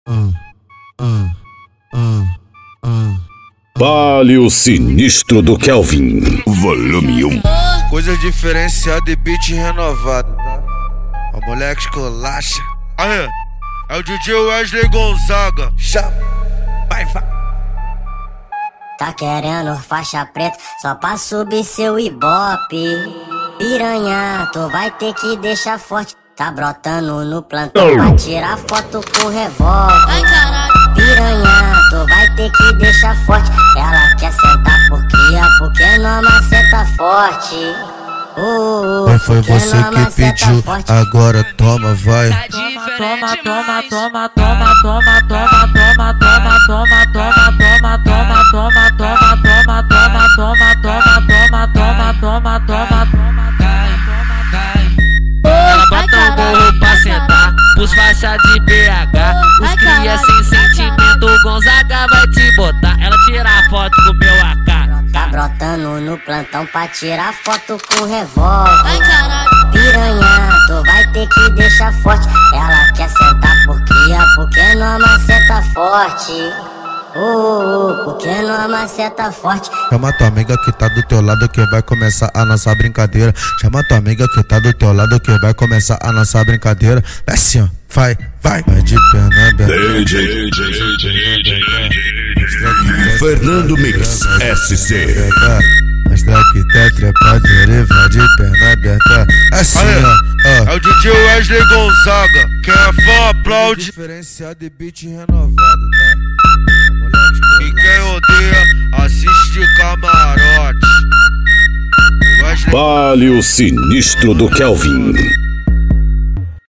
Palio Sinistro do Kelvin, volume 1. Coisa diferenciada e beat renovado, tá? O moleque esculacha. Aí, é o DJ Wesley Gonzaga. Chama, vai. Tá querendo faixa preta só pra subir seu ibope. Piranha, tu vai ter que deixar forte. Tá brotando no plantão pra tirar foto com revólver. Ai, caralho. Piranha, tu vai ter que deixar forte. Ela quer sentar por cria, porque não maceta forte. Mas foi você que pediu, agora toma, vai. Ela bota o morro pra sentar, pros faixas de BH. Os cria sem sentimento, o Gonzaga vai te botar. Ela tira a foto com meu AK. Tá brotando no plantão pra tirar foto com revólver. Ai, caralho. Piranha, tu vai ter que deixar forte. Ela quer sentar por cria, porque não maceta forte. Porque não maceta forte. Chama tua amiga que tá do teu lado que vai começar a nossa brincadeira. Chama tua amiga que tá do teu lado que vai começar a nossa brincadeira. É assim, ó, vai. Vai de perna aberta. DJ Fernando Mix SC. Mostra que tá trepadeira e vai de perna aberta. Assim, ó. É o DJ Wesley Gonzaga. Quem é fã aplaude. Diferenciado e beat renovado, tá? E quem odeia, assiste camarote. Palio Sinistro do Kelvin.